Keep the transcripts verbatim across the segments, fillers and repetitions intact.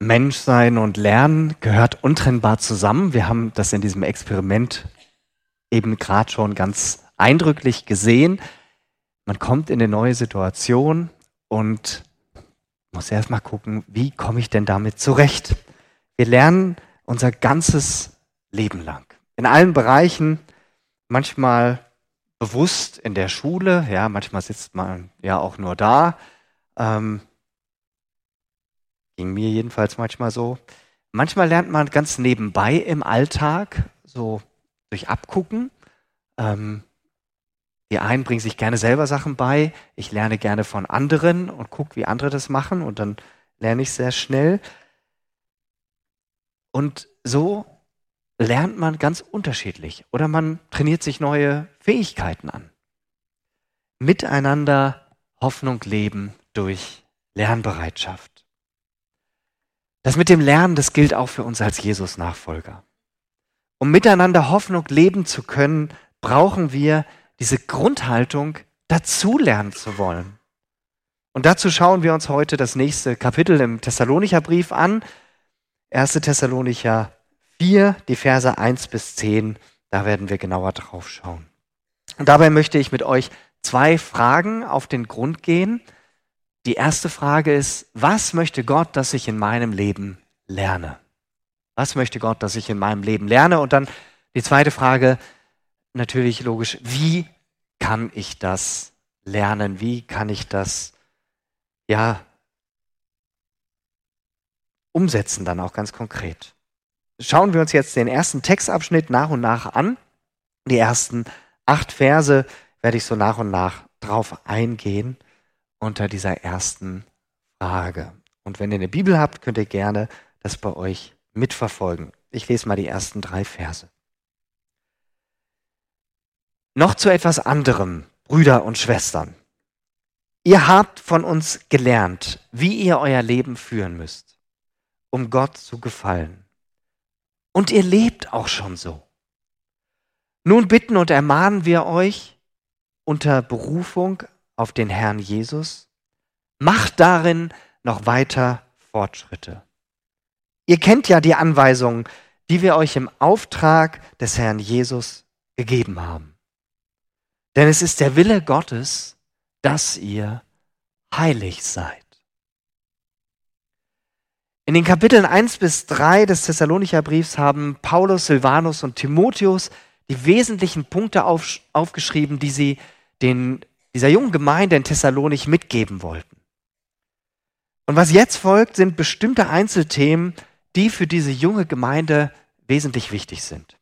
Menschsein und Lernen gehört untrennbar zusammen. Wir haben das in diesem Experiment eben gerade schon ganz eindrücklich gesehen. Man kommt in eine neue Situation und muss erst mal gucken, wie komme ich denn damit zurecht? Wir lernen unser ganzes Leben lang. In allen Bereichen, manchmal bewusst in der Schule, ja, manchmal sitzt man ja auch nur da. Ähm, ging mir jedenfalls manchmal so. Manchmal lernt man ganz nebenbei im Alltag, so durch Abgucken. Ähm, die einen bringen sich gerne selber Sachen bei. Ich lerne gerne von anderen und gucke, wie andere das machen und dann lerne ich sehr schnell. Und so lernt man ganz unterschiedlich oder man trainiert sich neue Fähigkeiten an. Miteinander Hoffnung leben durch Lernbereitschaft. Das mit dem Lernen, das gilt auch für uns als Jesus-Nachfolger. Um miteinander Hoffnung leben zu können, brauchen wir diese Grundhaltung, dazulernen zu wollen. Und dazu schauen wir uns heute das nächste Kapitel im Thessalonicher Brief an. erster Thessalonicher vier, die Verse eins bis zehn, da werden wir genauer drauf schauen. Und dabei möchte ich mit euch zwei Fragen auf den Grund gehen. Die erste Frage ist, was möchte Gott, dass ich in meinem Leben lerne? Was möchte Gott, dass ich in meinem Leben lerne? Und dann die zweite Frage, natürlich logisch, wie kann ich das lernen? Wie kann ich das, ja, umsetzen dann auch ganz konkret? Schauen wir uns jetzt den ersten Textabschnitt nach und nach an. Die ersten acht Verse werde ich so nach und nach drauf eingehen unter dieser ersten Frage. Und wenn ihr eine Bibel habt, könnt ihr gerne das bei euch mitverfolgen. Ich lese mal die ersten drei Verse. Noch zu etwas anderem, Brüder und Schwestern. Ihr habt von uns gelernt, wie ihr euer Leben führen müsst, um Gott zu gefallen. Und ihr lebt auch schon so. Nun bitten und ermahnen wir euch unter Berufung auf den Herrn Jesus, macht darin noch weiter Fortschritte. Ihr kennt ja die Anweisungen, die wir euch im Auftrag des Herrn Jesus gegeben haben. Denn es ist der Wille Gottes, dass ihr heilig seid. In den Kapiteln eins bis drei des Thessalonicher Briefs haben Paulus, Silvanus und Timotheus die wesentlichen Punkte auf, aufgeschrieben, die sie den, dieser jungen Gemeinde in Thessalonich mitgeben wollten. Und was jetzt folgt, sind bestimmte Einzelthemen, die für diese junge Gemeinde wesentlich wichtig sind.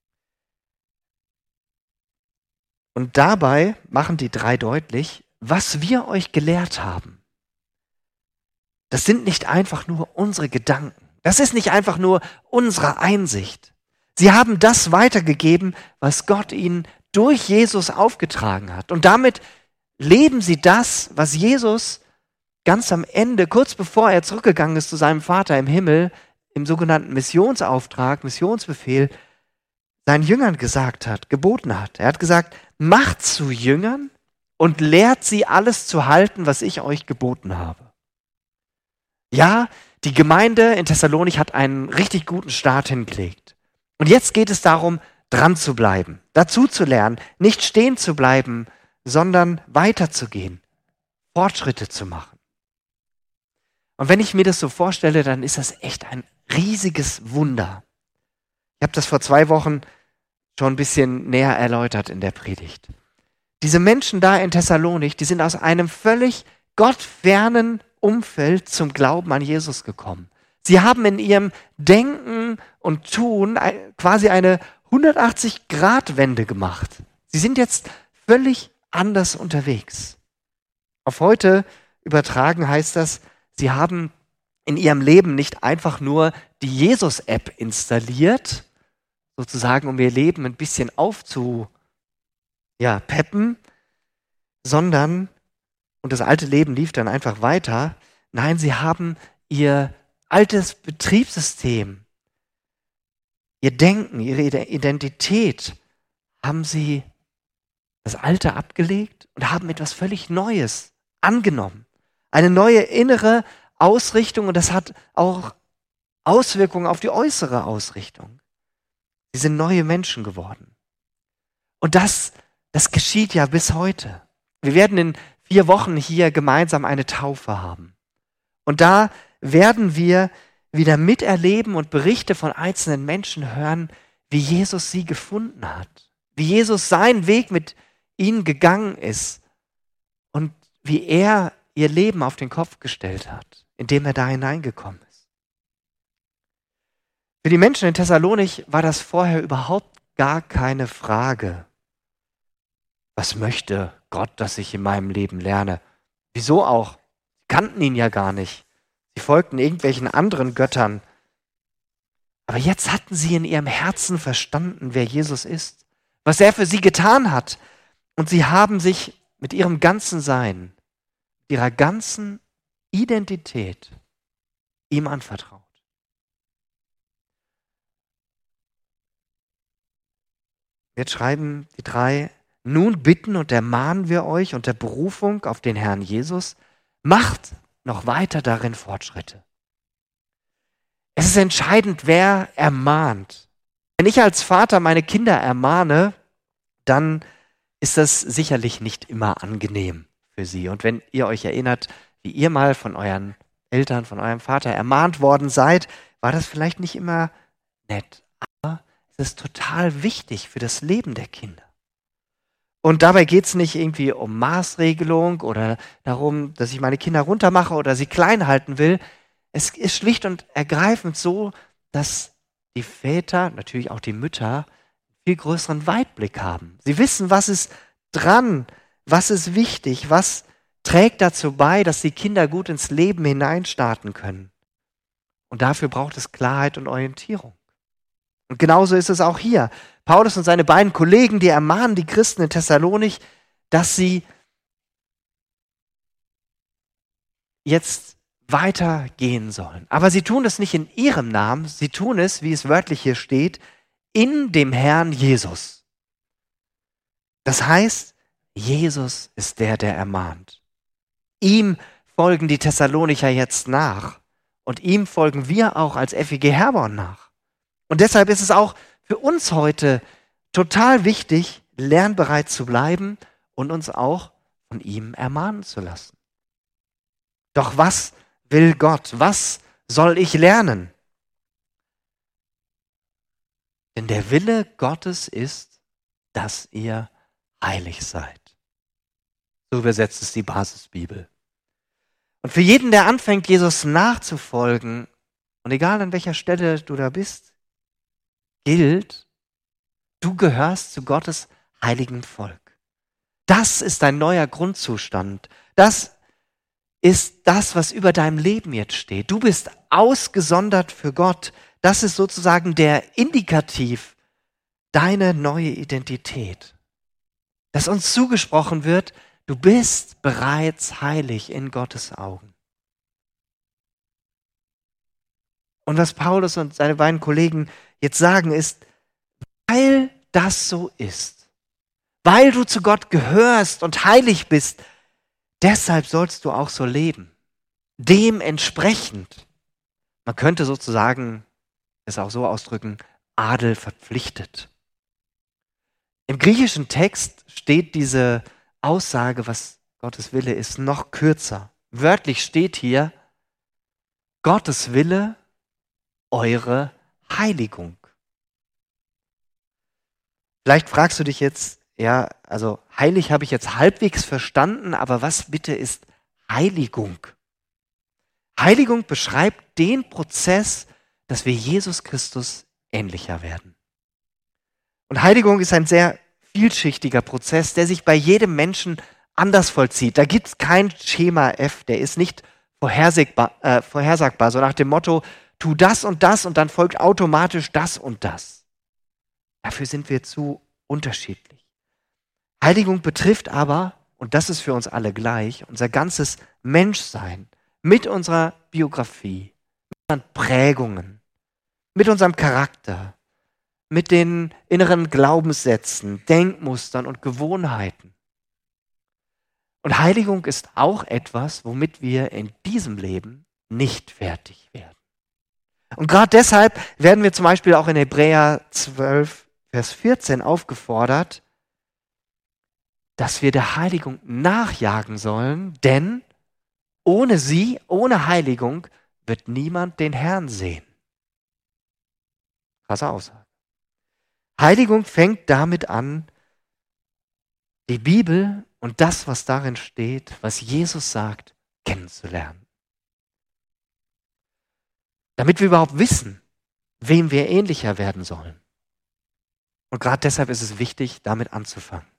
Und dabei machen die drei deutlich, was wir euch gelehrt haben. Das sind nicht einfach nur unsere Gedanken. Das ist nicht einfach nur unsere Einsicht. Sie haben das weitergegeben, was Gott ihnen durch Jesus aufgetragen hat. Und damit leben sie das, was Jesus ganz am Ende, kurz bevor er zurückgegangen ist zu seinem Vater im Himmel, im sogenannten Missionsauftrag, Missionsbefehl, seinen Jüngern gesagt hat, geboten hat. Er hat gesagt, macht zu Jüngern und lehrt sie alles zu halten, was ich euch geboten habe. Ja, die Gemeinde in Thessalonich hat einen richtig guten Start hingelegt. Und jetzt geht es darum, dran zu bleiben, dazu zu lernen, nicht stehen zu bleiben, sondern weiterzugehen, Fortschritte zu machen. Und wenn ich mir das so vorstelle, dann ist das echt ein riesiges Wunder. Ich habe das vor zwei Wochen schon ein bisschen näher erläutert in der Predigt. Diese Menschen da in Thessalonich, die sind aus einem völlig gottfernen Umfeld zum Glauben an Jesus gekommen. Sie haben in ihrem Denken und Tun quasi eine hundertachtzig-Grad-Wende gemacht. Sie sind jetzt völlig anders unterwegs. Auf heute übertragen heißt das, sie haben in ihrem Leben nicht einfach nur die Jesus-App installiert, sozusagen um ihr Leben ein bisschen aufzu, ja, peppen, sondern, und das alte Leben lief dann einfach weiter, nein, sie haben ihr altes Betriebssystem, ihr Denken, ihre Identität, haben sie das Alte abgelegt und haben etwas völlig Neues angenommen. Eine neue innere Ausrichtung, und das hat auch Auswirkungen auf die äußere Ausrichtung. Sie sind neue Menschen geworden. Und das, das geschieht ja bis heute. Wir werden in vier Wochen hier gemeinsam eine Taufe haben. Und da werden wir wieder miterleben und Berichte von einzelnen Menschen hören, wie Jesus sie gefunden hat, wie Jesus seinen Weg mit ihnen gegangen ist und wie er ihr Leben auf den Kopf gestellt hat, indem er da hineingekommen ist. Für die Menschen in Thessalonich war das vorher überhaupt gar keine Frage. Was möchte Gott, dass ich in meinem Leben lerne? Wieso auch? Sie kannten ihn ja gar nicht. Sie folgten irgendwelchen anderen Göttern. Aber jetzt hatten sie in ihrem Herzen verstanden, wer Jesus ist, was er für sie getan hat. Und sie haben sich mit ihrem ganzen Sein, ihrer ganzen Identität ihm anvertraut. Jetzt schreiben die drei: Nun bitten und ermahnen wir euch unter Berufung auf den Herrn Jesus, macht noch weiter darin Fortschritte. Es ist entscheidend, wer ermahnt. Wenn ich als Vater meine Kinder ermahne, dann ist das sicherlich nicht immer angenehm für sie. Und wenn ihr euch erinnert, wie ihr mal von euren Eltern, von eurem Vater ermahnt worden seid, war das vielleicht nicht immer nett. Aber es ist total wichtig für das Leben der Kinder. Und dabei geht es nicht irgendwie um Maßregelung oder darum, dass ich meine Kinder runtermache oder sie klein halten will. Es ist schlicht und ergreifend so, dass die Väter, natürlich auch die Mütter, einen viel größeren Weitblick haben. Sie wissen, was ist dran, was ist wichtig, was trägt dazu bei, dass die Kinder gut ins Leben hineinstarten können. Und dafür braucht es Klarheit und Orientierung. Und genauso ist es auch hier. Paulus und seine beiden Kollegen, die ermahnen die Christen in Thessalonich, dass sie jetzt weitergehen sollen. Aber sie tun es nicht in ihrem Namen, sie tun es, wie es wörtlich hier steht, in dem Herrn Jesus. Das heißt, Jesus ist der, der ermahnt. Ihm folgen die Thessalonicher jetzt nach und ihm folgen wir auch als F E G Herborn nach. Und deshalb ist es auch für uns heute total wichtig, lernbereit zu bleiben und uns auch von ihm ermahnen zu lassen. Doch was will Gott? Was soll ich lernen? Denn der Wille Gottes ist, dass ihr heilig seid. So übersetzt es die Basisbibel. Und für jeden, der anfängt, Jesus nachzufolgen, und egal an welcher Stelle du da bist, gilt, du gehörst zu Gottes heiligen Volk. Das ist dein neuer Grundzustand. Das ist das, was über deinem Leben jetzt steht. Du bist ausgesondert für Gott. Das ist sozusagen der Indikativ, deine neue Identität. Dass uns zugesprochen wird, du bist bereits heilig in Gottes Augen. Und was Paulus und seine beiden Kollegen jetzt sagen ist, weil das so ist, weil du zu Gott gehörst und heilig bist, deshalb sollst du auch so leben. Dementsprechend, man könnte sozusagen es auch so ausdrücken, Adel verpflichtet. Im griechischen Text steht diese Aussage, was Gottes Wille ist, noch kürzer. Wörtlich steht hier, Gottes Wille, eure Heiligung. Vielleicht fragst du dich jetzt, ja, also heilig habe ich jetzt halbwegs verstanden, aber was bitte ist Heiligung? Heiligung beschreibt den Prozess, dass wir Jesus Christus ähnlicher werden. Und Heiligung ist ein sehr vielschichtiger Prozess, der sich bei jedem Menschen anders vollzieht. Da gibt es kein Schema F, der ist nicht vorhersagbar, äh, vorhersagbar, so nach dem Motto, tu das und das und dann folgt automatisch das und das. Dafür sind wir zu unterschiedlich. Heiligung betrifft aber, und das ist für uns alle gleich, unser ganzes Menschsein mit unserer Biografie, mit unseren Prägungen, mit unserem Charakter, mit den inneren Glaubenssätzen, Denkmustern und Gewohnheiten. Und Heiligung ist auch etwas, womit wir in diesem Leben nicht fertig werden. Und gerade deshalb werden wir zum Beispiel auch in Hebräer zwölf, Vers vierzehn aufgefordert, dass wir der Heiligung nachjagen sollen, denn ohne sie, ohne Heiligung, wird niemand den Herrn sehen. Krasse Aussage. Heiligung fängt damit an, die Bibel und das, was darin steht, was Jesus sagt, kennenzulernen. Damit wir überhaupt wissen, wem wir ähnlicher werden sollen. Und gerade deshalb ist es wichtig, damit anzufangen.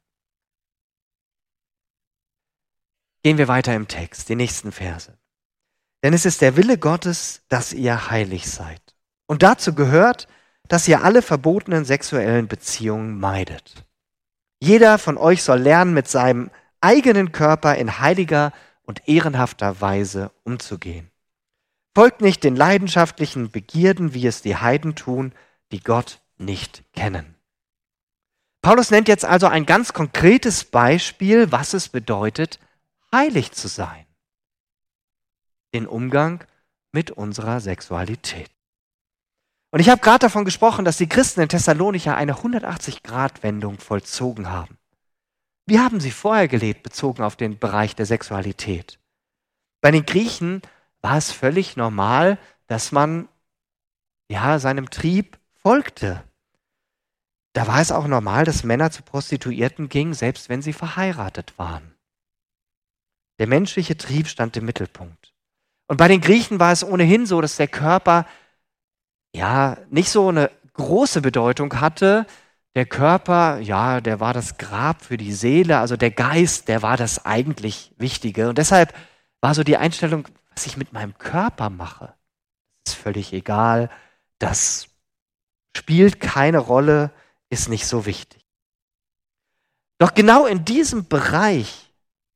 Gehen wir weiter im Text, die nächsten Verse. Denn es ist der Wille Gottes, dass ihr heilig seid. Und dazu gehört, dass ihr alle verbotenen sexuellen Beziehungen meidet. Jeder von euch soll lernen, mit seinem eigenen Körper in heiliger und ehrenhafter Weise umzugehen. Folgt nicht den leidenschaftlichen Begierden, wie es die Heiden tun, die Gott nicht kennen. Paulus nennt jetzt also ein ganz konkretes Beispiel, was es bedeutet, heilig zu sein. Den Umgang mit unserer Sexualität. Und ich habe gerade davon gesprochen, dass die Christen in Thessalonicher eine hundertachtzig-Grad-Wendung vollzogen haben. Wie haben sie vorher gelebt, bezogen auf den Bereich der Sexualität? Bei den Griechen war es völlig normal, dass man ja, seinem Trieb folgte. Da war es auch normal, dass Männer zu Prostituierten gingen, selbst wenn sie verheiratet waren. Der menschliche Trieb stand im Mittelpunkt. Und bei den Griechen war es ohnehin so, dass der Körper ja nicht so eine große Bedeutung hatte. Der Körper, ja, der war das Grab für die Seele, also der Geist, der war das eigentlich Wichtige. Und deshalb war so die Einstellung, was ich mit meinem Körper mache, ist völlig egal, das spielt keine Rolle, ist nicht so wichtig. Doch genau in diesem Bereich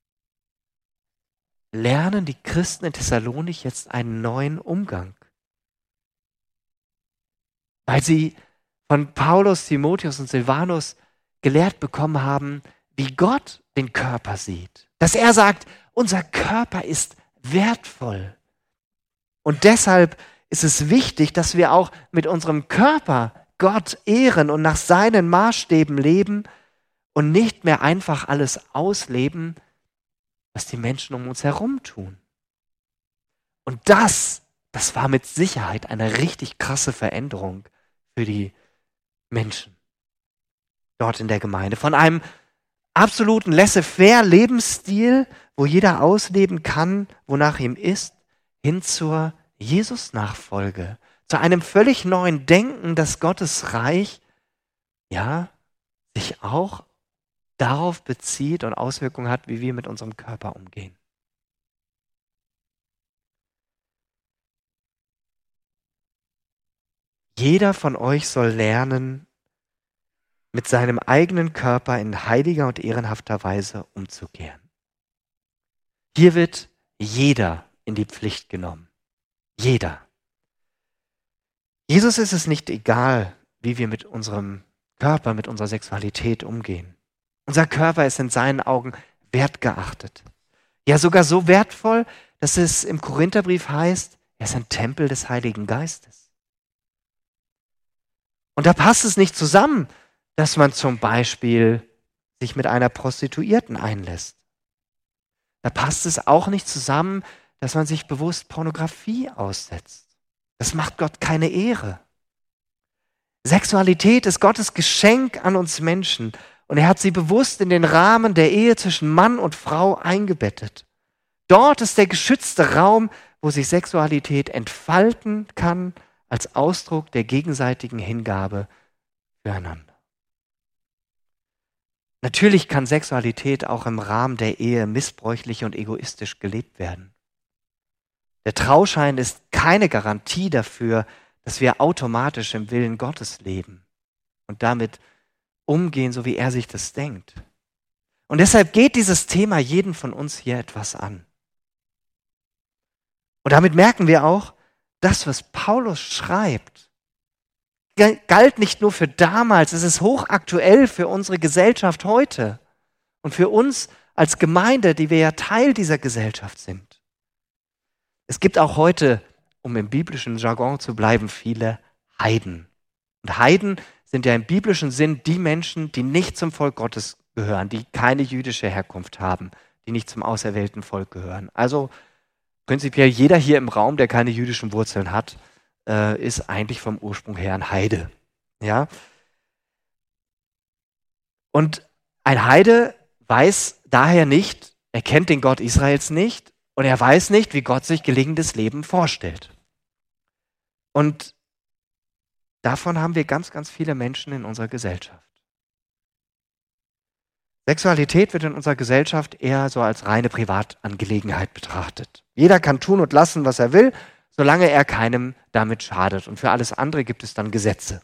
lernen die Christen in Thessalonich jetzt einen neuen Umgang. Weil sie von Paulus, Timotheus und Silvanus gelehrt bekommen haben, wie Gott den Körper sieht. Dass er sagt, unser Körper ist wertvoll. Und deshalb ist es wichtig, dass wir auch mit unserem Körper Gott ehren und nach seinen Maßstäben leben und nicht mehr einfach alles ausleben, was die Menschen um uns herum tun. Und das, das war mit Sicherheit eine richtig krasse Veränderung für die Menschen dort in der Gemeinde. Von einem absoluten laissez-faire Lebensstil, wo jeder ausleben kann, wonach ihm ist, hin zur Jesus-Nachfolge, zu einem völlig neuen Denken, dass Gottes Reich ja sich auch darauf bezieht und Auswirkungen hat, wie wir mit unserem Körper umgehen. Jeder von euch soll lernen, mit seinem eigenen Körper in heiliger und ehrenhafter Weise umzugehen. Hier wird jeder in die Pflicht genommen. Jeder. Jesus ist es nicht egal, wie wir mit unserem Körper, mit unserer Sexualität umgehen. Unser Körper ist in seinen Augen wertgeachtet. Ja, sogar so wertvoll, dass es im Korintherbrief heißt, er ist ein Tempel des Heiligen Geistes. Und da passt es nicht zusammen, dass man zum Beispiel sich mit einer Prostituierten einlässt. Da passt es auch nicht zusammen, dass man sich bewusst Pornografie aussetzt. Das macht Gott keine Ehre. Sexualität ist Gottes Geschenk an uns Menschen und er hat sie bewusst in den Rahmen der Ehe zwischen Mann und Frau eingebettet. Dort ist der geschützte Raum, wo sich Sexualität entfalten kann als Ausdruck der gegenseitigen Hingabe füreinander. Natürlich kann Sexualität auch im Rahmen der Ehe missbräuchlich und egoistisch gelebt werden. Der Trauschein ist keine Garantie dafür, dass wir automatisch im Willen Gottes leben und damit umgehen, so wie er sich das denkt. Und deshalb geht dieses Thema jeden von uns hier etwas an. Und damit merken wir auch, das, was Paulus schreibt, galt nicht nur für damals, es ist hochaktuell für unsere Gesellschaft heute und für uns als Gemeinde, die wir ja Teil dieser Gesellschaft sind. Es gibt auch heute um im biblischen Jargon zu bleiben, viele Heiden. Und Heiden sind ja im biblischen Sinn die Menschen, die nicht zum Volk Gottes gehören, die keine jüdische Herkunft haben, die nicht zum auserwählten Volk gehören. Also prinzipiell jeder hier im Raum, der keine jüdischen Wurzeln hat, äh, ist eigentlich vom Ursprung her ein Heide. Ja? Und ein Heide weiß daher nicht, er kennt den Gott Israels nicht und er weiß nicht, wie Gott sich gelingendes Leben vorstellt. Und davon haben wir ganz, ganz viele Menschen in unserer Gesellschaft. Sexualität wird in unserer Gesellschaft eher so als reine Privatangelegenheit betrachtet. Jeder kann tun und lassen, was er will, solange er keinem damit schadet. Und für alles andere gibt es dann Gesetze.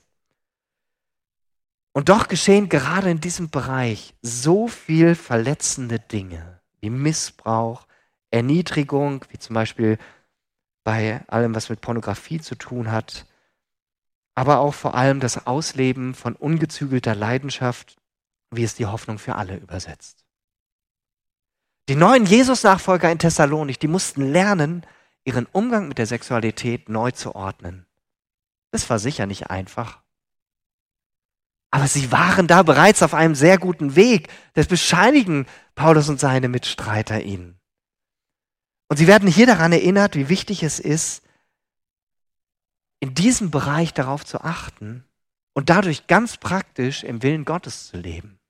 Und doch geschehen gerade in diesem Bereich so viel verletzende Dinge wie Missbrauch, Erniedrigung, wie zum Beispiel bei allem, was mit Pornografie zu tun hat, aber auch vor allem das Ausleben von ungezügelter Leidenschaft, wie es die Hoffnung für alle übersetzt. Die neuen Jesus-Nachfolger in Thessalonik, die mussten lernen, ihren Umgang mit der Sexualität neu zu ordnen. Das war sicher nicht einfach. Aber sie waren da bereits auf einem sehr guten Weg. Das bescheinigen Paulus und seine Mitstreiter ihnen. Und sie werden hier daran erinnert, wie wichtig es ist, in diesem Bereich darauf zu achten und dadurch ganz praktisch im Willen Gottes zu leben.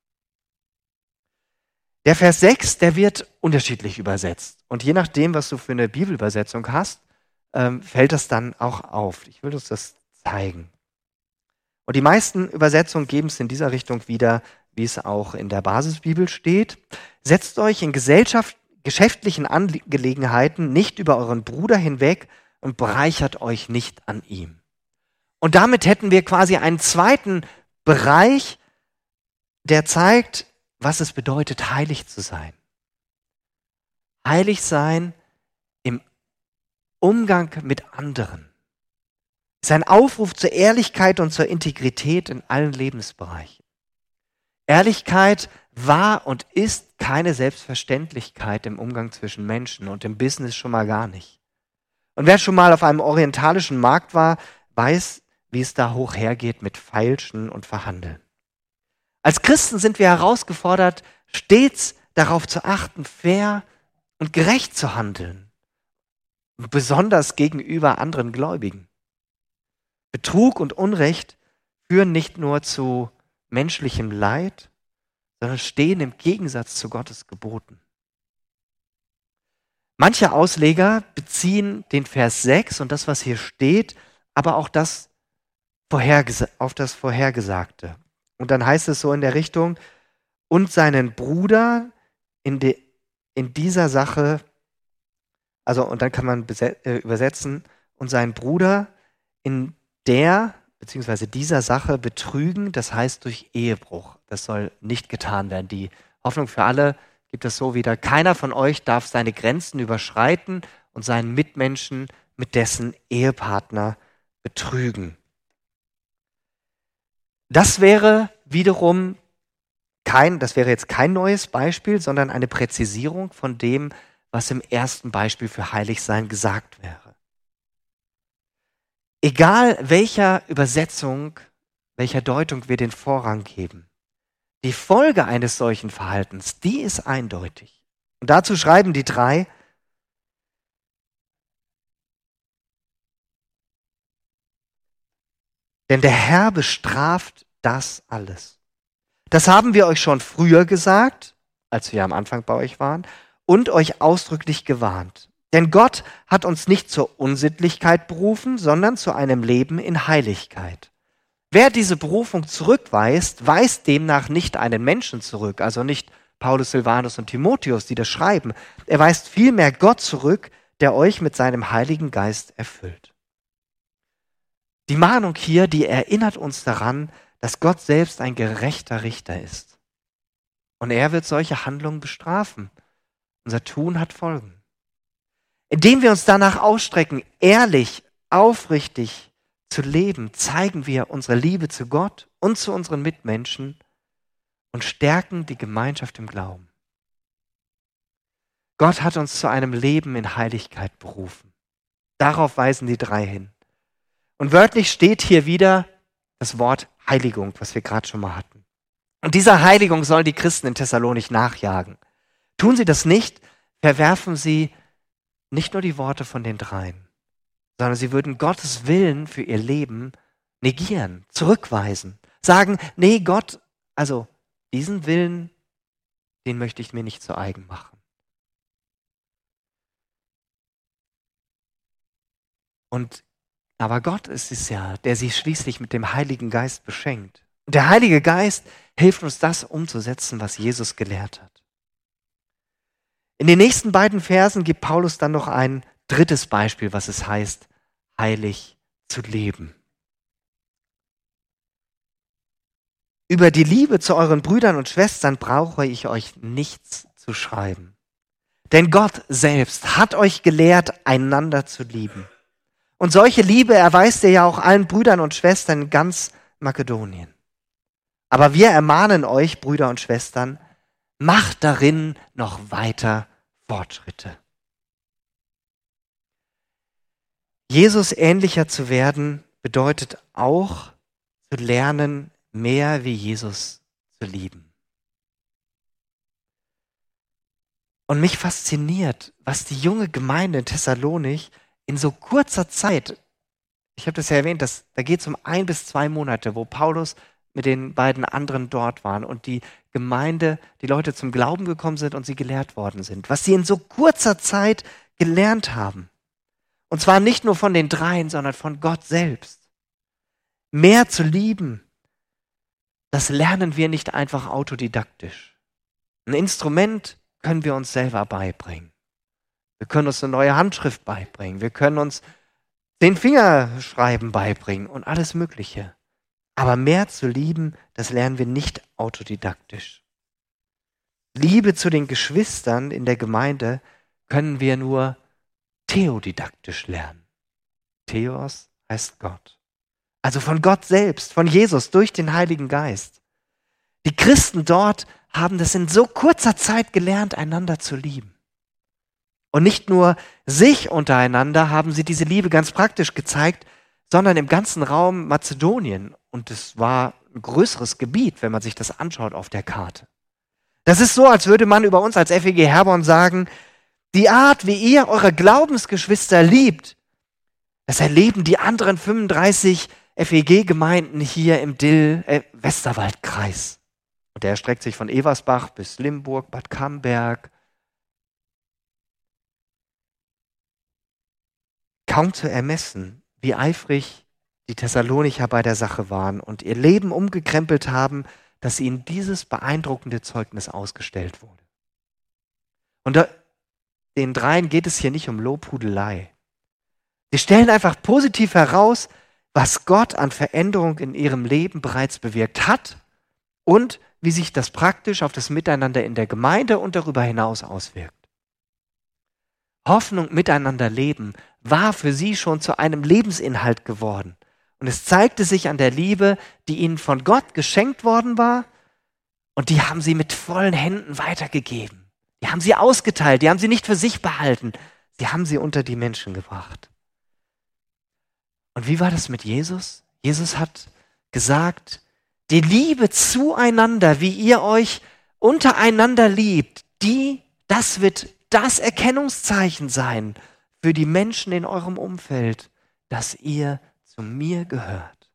Der Vers sechs, der wird unterschiedlich übersetzt. Und je nachdem, was du für eine Bibelübersetzung hast, ähm, fällt das dann auch auf. Ich will uns das zeigen. Und die meisten Übersetzungen geben es in dieser Richtung wieder, wie es auch in der Basisbibel steht. Setzt euch in Gesellschaft, geschäftlichen Angelegenheiten nicht über euren Bruder hinweg und bereichert euch nicht an ihm. Und damit hätten wir quasi einen zweiten Bereich, der zeigt, was es bedeutet, heilig zu sein. Heilig sein im Umgang mit anderen. Es ist ein Aufruf zur Ehrlichkeit und zur Integrität in allen Lebensbereichen. Ehrlichkeit war und ist keine Selbstverständlichkeit im Umgang zwischen Menschen und im Business schon mal gar nicht. Und wer schon mal auf einem orientalischen Markt war, weiß, wie es da hoch hergeht mit Feilschen und Verhandeln. Als Christen sind wir herausgefordert, stets darauf zu achten, fair und gerecht zu handeln. Besonders gegenüber anderen Gläubigen. Betrug und Unrecht führen nicht nur zu menschlichem Leid, sondern stehen im Gegensatz zu Gottes Geboten. Manche Ausleger beziehen den Vers sechs und das, was hier steht, aber auch das Vorhergesa- auf das Vorhergesagte. Und dann heißt es so in der Richtung, und seinen Bruder in, de, in dieser Sache, also und dann kann man beset, äh, übersetzen, und seinen Bruder in der, beziehungsweise dieser Sache betrügen, das heißt durch Ehebruch. Das soll nicht getan werden. Die Hoffnung für alle gibt es so wieder, keiner von euch darf seine Grenzen überschreiten und seinen Mitmenschen mit dessen Ehepartner betrügen. Das wäre wiederum kein, das wäre jetzt kein neues Beispiel, sondern eine Präzisierung von dem, was im ersten Beispiel für Heiligsein gesagt wäre. Egal welcher Übersetzung, welcher Deutung wir den Vorrang geben, die Folge eines solchen Verhaltens, die ist eindeutig. Und dazu schreiben die drei, denn der Herr bestraft das alles. Das haben wir euch schon früher gesagt, als wir am Anfang bei euch waren, und euch ausdrücklich gewarnt. Denn Gott hat uns nicht zur Unsittlichkeit berufen, sondern zu einem Leben in Heiligkeit. Wer diese Berufung zurückweist, weist demnach nicht einen Menschen zurück, also nicht Paulus, Silvanus und Timotheus, die das schreiben. Er weist vielmehr Gott zurück, der euch mit seinem Heiligen Geist erfüllt. Die Mahnung hier, die erinnert uns daran, dass Gott selbst ein gerechter Richter ist. Und er wird solche Handlungen bestrafen. Unser Tun hat Folgen. Indem wir uns danach ausstrecken, ehrlich, aufrichtig zu leben, zeigen wir unsere Liebe zu Gott und zu unseren Mitmenschen und stärken die Gemeinschaft im Glauben. Gott hat uns zu einem Leben in Heiligkeit berufen. Darauf weisen die drei hin. Und wörtlich steht hier wieder das Wort Heiligung, was wir gerade schon mal hatten. Und dieser Heiligung sollen die Christen in Thessalonik nachjagen. Tun sie das nicht, verwerfen sie nicht nur die Worte von den dreien, sondern sie würden Gottes Willen für ihr Leben negieren, zurückweisen, sagen, nee, Gott, also diesen Willen, den möchte ich mir nicht zu eigen machen. Und aber Gott ist es ja, der sie schließlich mit dem Heiligen Geist beschenkt. Und der Heilige Geist hilft uns, das umzusetzen, was Jesus gelehrt hat. In den nächsten beiden Versen gibt Paulus dann noch ein drittes Beispiel, was es heißt, heilig zu leben. Über die Liebe zu euren Brüdern und Schwestern brauche ich euch nichts zu schreiben. Denn Gott selbst hat euch gelehrt, einander zu lieben. Und solche Liebe erweist er ja auch allen Brüdern und Schwestern in ganz Makedonien. Aber wir ermahnen euch, Brüder und Schwestern, macht darin noch weiter Fortschritte. Jesus ähnlicher zu werden, bedeutet auch zu lernen, mehr wie Jesus zu lieben. Und mich fasziniert, was die junge Gemeinde in Thessalonik in so kurzer Zeit, ich habe das ja erwähnt, dass, da geht es um ein bis zwei Monate, wo Paulus mit den beiden anderen dort waren und die Gemeinde, die Leute zum Glauben gekommen sind und sie gelehrt worden sind. Was sie in so kurzer Zeit gelernt haben. Und zwar nicht nur von den dreien, sondern von Gott selbst. Mehr zu lieben, das lernen wir nicht einfach autodidaktisch. Ein Instrument können wir uns selber beibringen. Wir können uns eine neue Handschrift beibringen. Wir können uns den Fingerschreiben beibringen und alles Mögliche. Aber mehr zu lieben, das lernen wir nicht autodidaktisch. Liebe zu den Geschwistern in der Gemeinde können wir nur theodidaktisch lernen. Theos heißt Gott. Also von Gott selbst, von Jesus durch den Heiligen Geist. Die Christen dort haben das in so kurzer Zeit gelernt, einander zu lieben. Und nicht nur sich untereinander haben sie diese Liebe ganz praktisch gezeigt, sondern im ganzen Raum Mazedonien. Und es war ein größeres Gebiet, wenn man sich das anschaut auf der Karte. Das ist so, als würde man über uns als F E G Herborn sagen, die Art, wie ihr eure Glaubensgeschwister liebt, das erleben die anderen fünfunddreißig F E G-Gemeinden hier im Dill-Westerwaldkreis. Und der erstreckt sich von Eversbach bis Limburg, Bad Camberg. Kaum zu ermessen, wie eifrig die Thessalonicher bei der Sache waren und ihr Leben umgekrempelt haben, dass ihnen dieses beeindruckende Zeugnis ausgestellt wurde. Und da, den dreien geht es hier nicht um Lobhudelei. Sie stellen einfach positiv heraus, was Gott an Veränderung in ihrem Leben bereits bewirkt hat und wie sich das praktisch auf das Miteinander in der Gemeinde und darüber hinaus auswirkt. Hoffnung, miteinander leben, war für sie schon zu einem Lebensinhalt geworden. Und es zeigte sich an der Liebe, die ihnen von Gott geschenkt worden war. Und die haben sie mit vollen Händen weitergegeben. Die haben sie ausgeteilt, die haben sie nicht für sich behalten. Sie haben sie unter die Menschen gebracht. Und wie war das mit Jesus? Jesus hat gesagt, die Liebe zueinander, wie ihr euch untereinander liebt, die, das wird das Erkennungszeichen sein für die Menschen in eurem Umfeld, dass ihr zu mir gehört.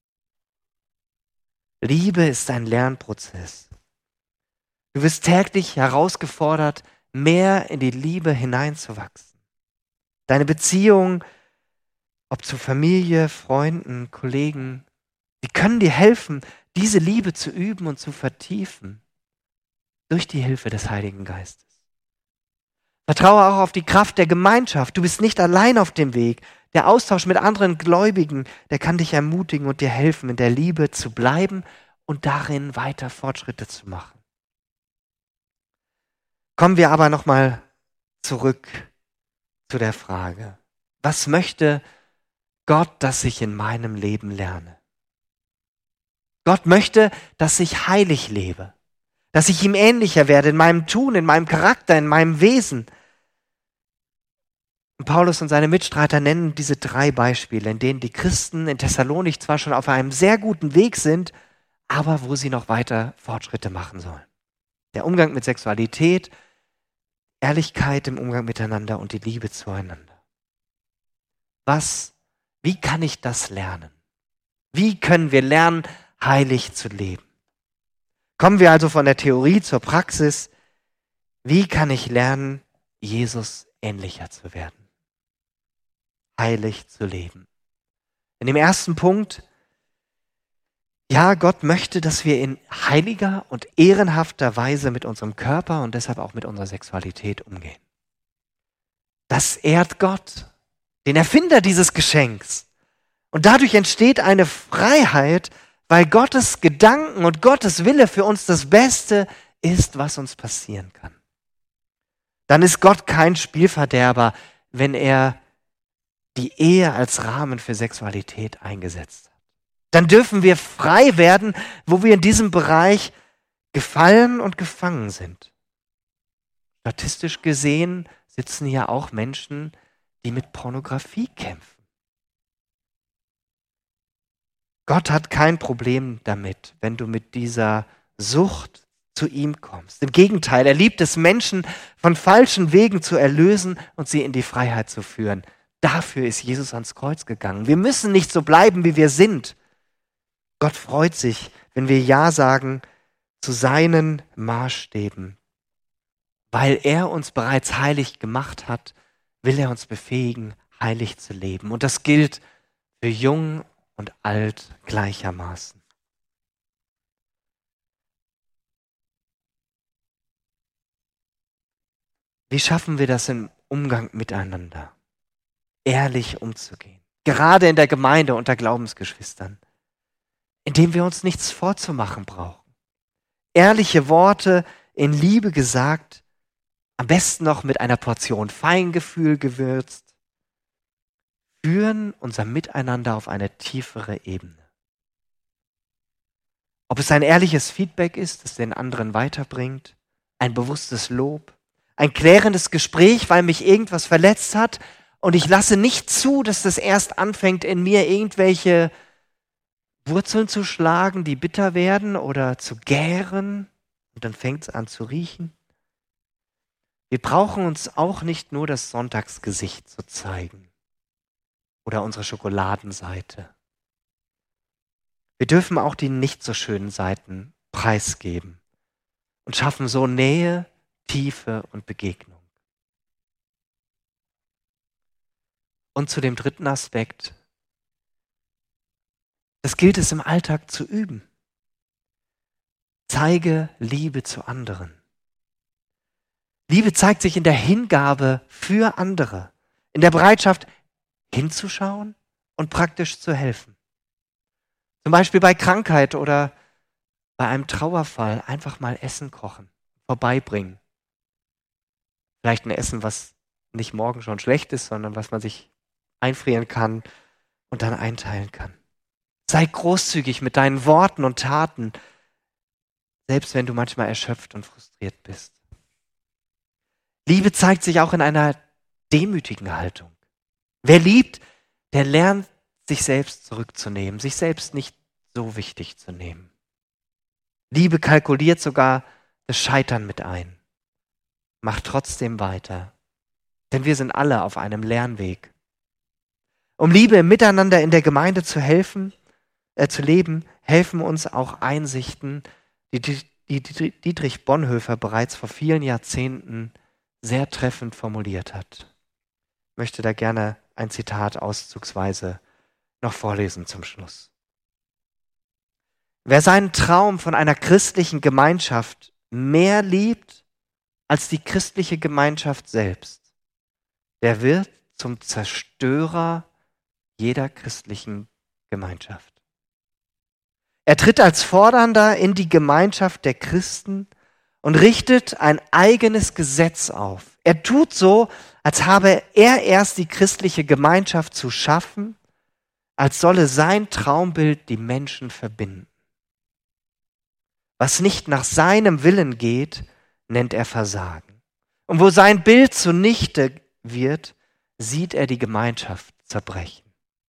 Liebe ist ein Lernprozess. Du wirst täglich herausgefordert, mehr in die Liebe hineinzuwachsen. Deine Beziehung, ob zu Familie, Freunden, Kollegen, die können dir helfen, diese Liebe zu üben und zu vertiefen durch die Hilfe des Heiligen Geistes. Vertraue auch auf die Kraft der Gemeinschaft. Du bist nicht allein auf dem Weg. Der Austausch mit anderen Gläubigen, der kann dich ermutigen und dir helfen, in der Liebe zu bleiben und darin weiter Fortschritte zu machen. Kommen wir aber nochmal zurück zu der Frage, was möchte Gott, dass ich in meinem Leben lerne? Gott möchte, dass ich heilig lebe, dass ich ihm ähnlicher werde in meinem Tun, in meinem Charakter, in meinem Wesen. Und Paulus und seine Mitstreiter nennen diese drei Beispiele, in denen die Christen in Thessalonik zwar schon auf einem sehr guten Weg sind, aber wo sie noch weiter Fortschritte machen sollen. Der Umgang mit Sexualität, Ehrlichkeit im Umgang miteinander und die Liebe zueinander. Was, wie kann ich das lernen? Wie können wir lernen, heilig zu leben? Kommen wir also von der Theorie zur Praxis. Wie kann ich lernen, Jesus ähnlicher zu werden? Heilig zu leben. In dem ersten Punkt, ja, Gott möchte, dass wir in heiliger und ehrenhafter Weise mit unserem Körper und deshalb auch mit unserer Sexualität umgehen. Das ehrt Gott, den Erfinder dieses Geschenks. Und dadurch entsteht eine Freiheit, weil Gottes Gedanken und Gottes Wille für uns das Beste ist, was uns passieren kann. Dann ist Gott kein Spielverderber, wenn er die Ehe als Rahmen für Sexualität eingesetzt hat. Dann dürfen wir frei werden, wo wir in diesem Bereich gefallen und gefangen sind. Statistisch gesehen sitzen hier auch Menschen, die mit Pornografie kämpfen. Gott hat kein Problem damit, wenn du mit dieser Sucht zu ihm kommst. Im Gegenteil, er liebt es, Menschen von falschen Wegen zu erlösen und sie in die Freiheit zu führen. Dafür ist Jesus ans Kreuz gegangen. Wir müssen nicht so bleiben, wie wir sind. Gott freut sich, wenn wir Ja sagen zu seinen Maßstäben. Weil er uns bereits heilig gemacht hat, will er uns befähigen, heilig zu leben. Und das gilt für jung und alt gleichermaßen. Wie schaffen wir das im Umgang miteinander? Ehrlich umzugehen. Gerade in der Gemeinde unter Glaubensgeschwistern. Indem wir uns nichts vorzumachen brauchen. Ehrliche Worte in Liebe gesagt, am besten noch mit einer Portion Feingefühl gewürzt, führen unser Miteinander auf eine tiefere Ebene. Ob es ein ehrliches Feedback ist, das den anderen weiterbringt, ein bewusstes Lob, ein klärendes Gespräch, weil mich irgendwas verletzt hat und ich lasse nicht zu, dass das erst anfängt, in mir irgendwelche Wurzeln zu schlagen, die bitter werden oder zu gären und dann fängt es an zu riechen. Wir brauchen uns auch nicht nur das Sonntagsgesicht zu zeigen oder unsere Schokoladenseite. Wir dürfen auch die nicht so schönen Seiten preisgeben und schaffen so Nähe, Tiefe und Begegnung. Und zu dem dritten Aspekt, das gilt es im Alltag zu üben. Zeige Liebe zu anderen. Liebe zeigt sich in der Hingabe für andere, in der Bereitschaft hinzuschauen und praktisch zu helfen. Zum Beispiel bei Krankheit oder bei einem Trauerfall einfach mal Essen kochen, vorbeibringen. Vielleicht ein Essen, was nicht morgen schon schlecht ist, sondern was man sich einfrieren kann und dann einteilen kann. Sei großzügig mit deinen Worten und Taten, selbst wenn du manchmal erschöpft und frustriert bist. Liebe zeigt sich auch in einer demütigen Haltung. Wer liebt, der lernt, sich selbst zurückzunehmen, sich selbst nicht so wichtig zu nehmen. Liebe kalkuliert sogar das Scheitern mit ein. Macht trotzdem weiter, denn wir sind alle auf einem Lernweg. Um Liebe im Miteinander in der Gemeinde zu helfen, äh, zu leben, helfen uns auch Einsichten, die, die, die Dietrich Bonhoeffer bereits vor vielen Jahrzehnten sehr treffend formuliert hat. Ich möchte da gerne ein Zitat auszugsweise noch vorlesen zum Schluss. Wer seinen Traum von einer christlichen Gemeinschaft mehr liebt als die christliche Gemeinschaft selbst, der wird zum Zerstörer jeder christlichen Gemeinschaft. Er tritt als Fordernder in die Gemeinschaft der Christen und richtet ein eigenes Gesetz auf. Er tut so, als habe er erst die christliche Gemeinschaft zu schaffen, als solle sein Traumbild die Menschen verbinden. Was nicht nach seinem Willen geht, nennt er Versagen. Und wo sein Bild zunichte wird, sieht er die Gemeinschaft zerbrechen.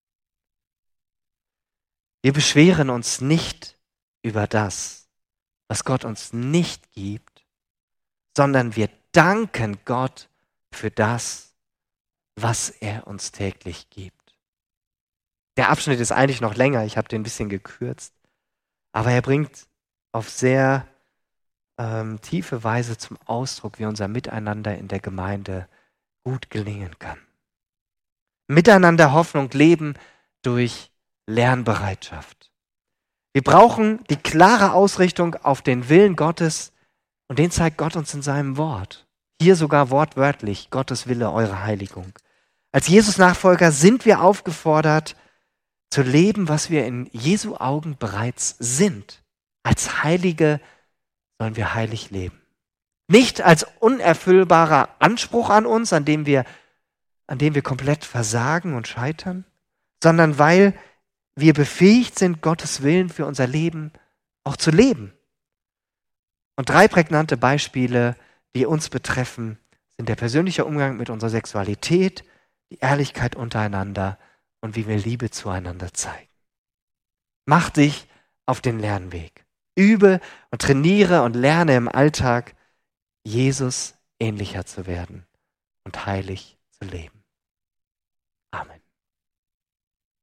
Wir beschweren uns nicht über das, was Gott uns nicht gibt, sondern wir danken Gott für das, was er uns täglich gibt. Der Abschnitt ist eigentlich noch länger, ich habe den ein bisschen gekürzt, aber er bringt auf sehr ähm, tiefe Weise zum Ausdruck, wie unser Miteinander in der Gemeinde gut gelingen kann. Miteinander Hoffnung leben durch Lernbereitschaft. Wir brauchen die klare Ausrichtung auf den Willen Gottes und den zeigt Gott uns in seinem Wort. Hier sogar wortwörtlich, Gottes Wille, eure Heiligung. Als Jesus-Nachfolger sind wir aufgefordert, zu leben, was wir in Jesu Augen bereits sind. Als Heilige sollen wir heilig leben. Nicht als unerfüllbarer Anspruch an uns, an dem wir, an dem wir komplett versagen und scheitern, sondern weil wir befähigt sind, Gottes Willen für unser Leben auch zu leben. Und drei prägnante Beispiele, die uns betreffen, sind der persönliche Umgang mit unserer Sexualität, die Ehrlichkeit untereinander und wie wir Liebe zueinander zeigen. Mach dich auf den Lernweg. Übe und trainiere und lerne im Alltag, Jesus ähnlicher zu werden und heilig zu leben. Amen.